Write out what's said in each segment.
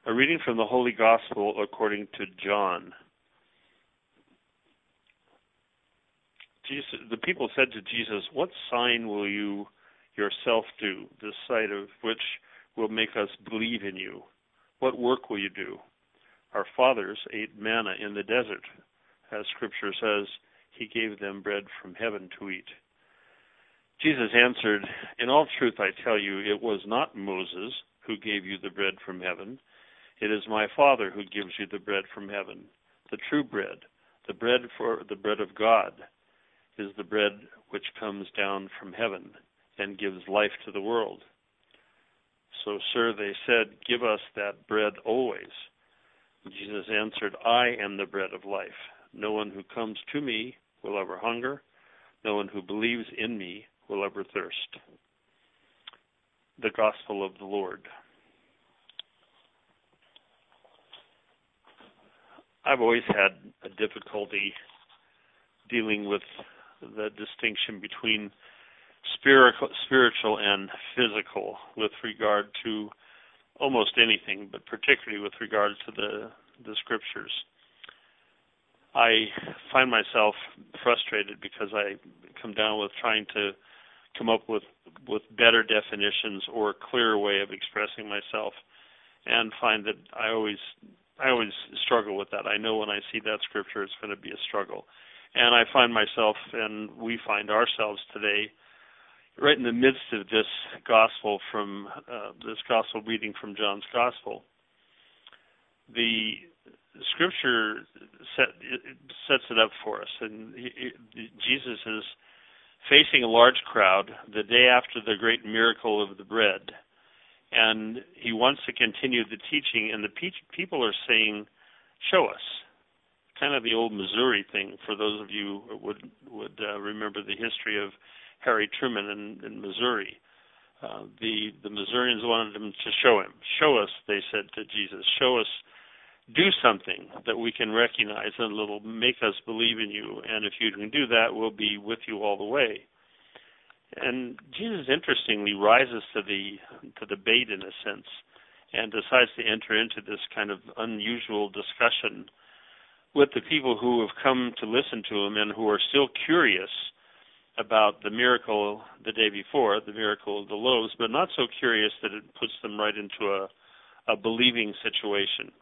A reading from the Holy Gospel according to John. The people said to Jesus, "What sign will you yourself do, the sight of which will make us believe in you? What work will you do? Our fathers ate manna in the desert. As Scripture says, he gave them bread from heaven to eat." Jesus answered, "In all truth I tell you, it was not Moses who gave you the bread from heaven. It is my Father who gives you the bread from heaven. The true bread, the bread of God, is the bread which comes down from heaven and gives life to the world." "So, sir," they said, "give us that bread always." Jesus answered, "I am the bread of life. No one who comes to me will ever hunger. No one who believes in me will ever thirst." The Gospel of the Lord. I've always had a difficulty dealing with the distinction between spiritual and physical with regard to almost anything, but particularly with regard to the Scriptures. I find myself frustrated because I come down with trying to come up with better definitions or a clearer way of expressing myself, and find that I always struggle with that. I know when I see that Scripture, it's going to be a struggle. And I find myself, and we find ourselves today, right in the midst of this gospel reading from John's Gospel. The Scripture sets it up for us, and Jesus is facing a large crowd the day after the great miracle of the bread, and he wants to continue the teaching, and the people are saying, "Show us." Kind of the old Missouri thing, for those of you who would remember the history of Harry Truman in Missouri. The Missourians wanted him to show him. "Show us," they said to Jesus. "Show us, do something that we can recognize, and it'll make us believe in you. And if you can do that, we'll be with you all the way." And Jesus, interestingly, rises to the bait in a sense, and decides to enter into this kind of unusual discussion with the people who have come to listen to him and who are still curious about the miracle the day before, the miracle of the loaves, but not so curious that it puts them right into a believing situation.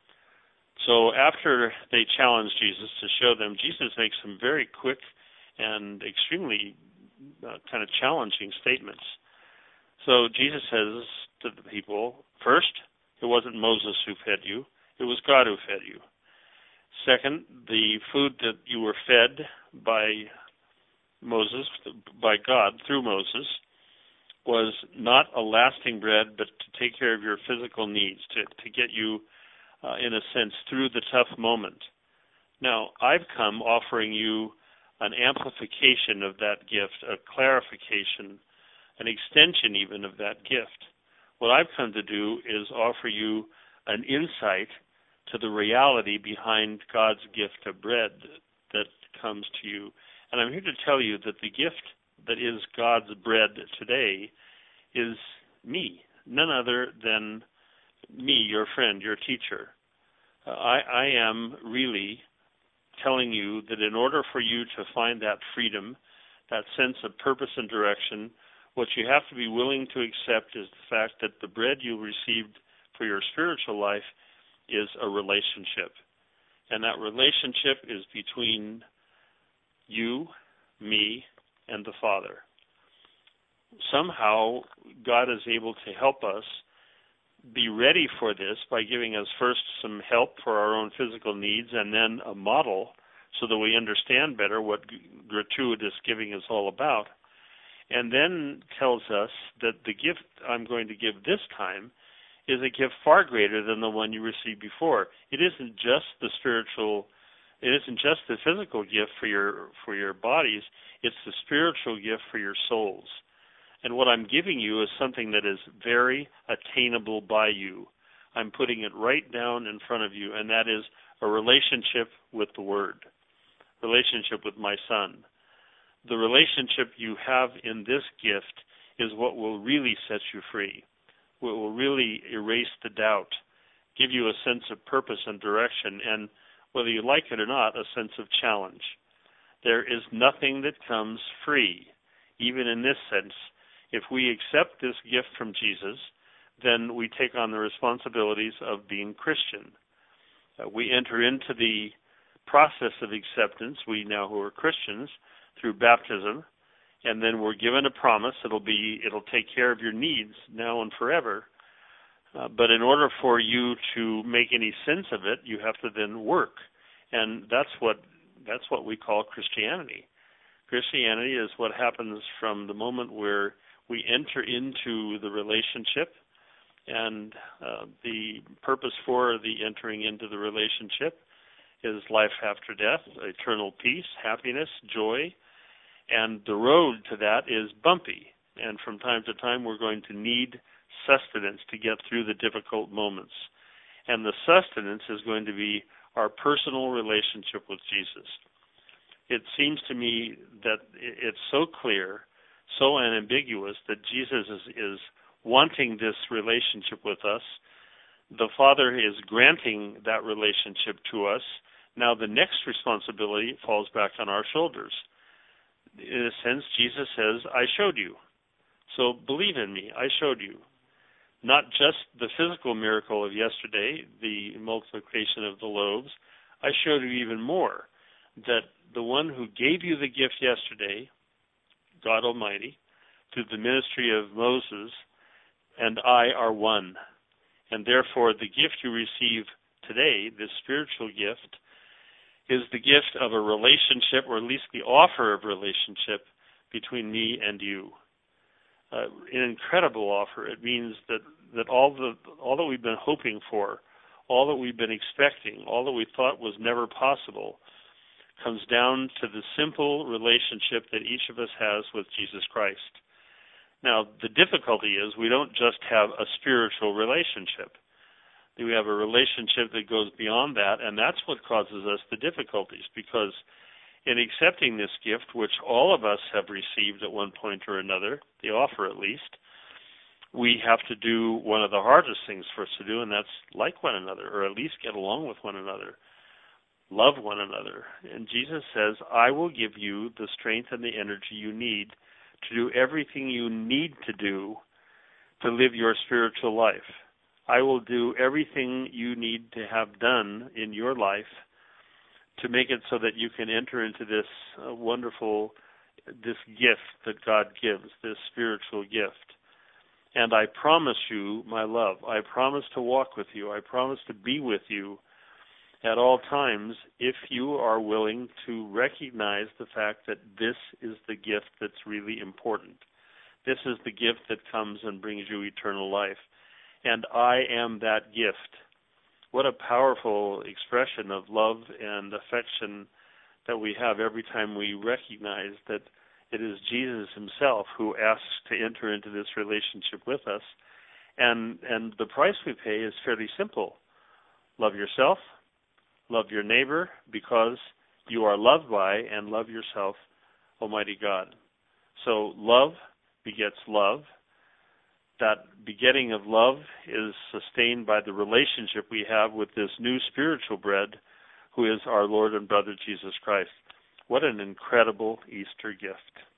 So after they challenge Jesus to show them, Jesus makes some very quick and extremely kind of challenging statements. So Jesus says to the people, first, it wasn't Moses who fed you, it was God who fed you. Second, the food that you were fed by Moses, by God through Moses, was not a lasting bread, but to take care of your physical needs, to get you, in a sense, through the tough moment. Now, I've come offering you an amplification of that gift, a clarification, an extension even of that gift. What I've come to do is offer you an insight to the reality behind God's gift of bread that comes to you. And I'm here to tell you that the gift that is God's bread today is me, none other than me, your friend, your teacher. I am really telling you that in order for you to find that freedom, that sense of purpose and direction, what you have to be willing to accept is the fact that the bread you received for your spiritual life is a relationship. And that relationship is between you, me, and the Father. Somehow, God is able to help us be ready for this by giving us first some help for our own physical needs, and then a model so that we understand better what gratuitous giving is all about. And then tells us that the gift I'm going to give this time is a gift far greater than the one you received before. It isn't just the physical gift for your bodies, it's the spiritual gift for your souls. And what I'm giving you is something that is very attainable by you. I'm putting it right down in front of you, and that is a relationship with the Word, relationship with my Son. The relationship you have in this gift is what will really set you free, what will really erase the doubt give you a sense of purpose and direction, and whether you like it or not, a sense of challenge. There is nothing that comes free, even in this sense. If we accept this gift from Jesus, then we take on the responsibilities of being Christian. We enter into the process of acceptance, we now who are Christians, through baptism, and then we're given a promise. It'll take care of your needs now and forever. But in order for you to make any sense of it, you have to then work, and that's what we call Christianity. Christianity is what happens from the moment where we enter into the relationship, and the purpose for the entering into the relationship is life after death, eternal peace, happiness, joy, and the road to that is bumpy. And from time to time, we're going to need sustenance to get through the difficult moments. And the sustenance is going to be our personal relationship with Jesus. It seems to me that it's so clear, so unambiguous, that Jesus is wanting this relationship with us. The Father is granting that relationship to us. Now the next responsibility falls back on our shoulders. In a sense, Jesus says, I showed you. So believe in me, I showed you. Not just the physical miracle of yesterday, the multiplication of the loaves, I showed you even more, that the one who gave you the gift yesterday, God Almighty, through the ministry of Moses, and I are one. And therefore, the gift you receive today, this spiritual gift, is the gift of a relationship, or at least the offer of relationship between me and you. An incredible offer. It means that all that we've been hoping for, all that we've been expecting, all that we thought was never possible, comes down to the simple relationship that each of us has with Jesus Christ. Now, the difficulty is we don't just have a spiritual relationship. We have a relationship that goes beyond that, and that's what causes us the difficulties, because in accepting this gift, which all of us have received at one point or another, the offer at least, we have to do one of the hardest things for us to do, and that's like one another, or at least get along with one another, love one another. And Jesus says, I will give you the strength and the energy you need to do everything you need to do to live your spiritual life. I will do everything you need to have done in your life to make it so that you can enter into this this gift that God gives, this spiritual gift. And I promise you my love. I promise to walk with you. I promise to be with you at all times if you are willing to recognize the fact that this is the gift that's really important. This is the gift that comes and brings you eternal life. And I am that gift. What a powerful expression of love and affection that we have every time we recognize that it is Jesus himself who asks to enter into this relationship with us. And the price we pay is fairly simple. Love yourself, love your neighbor, because you are loved by, and love yourself, Almighty God. So love begets love. That begetting of love is sustained by the relationship we have with this new spiritual bread, who is our Lord and brother Jesus Christ. What an incredible Easter gift.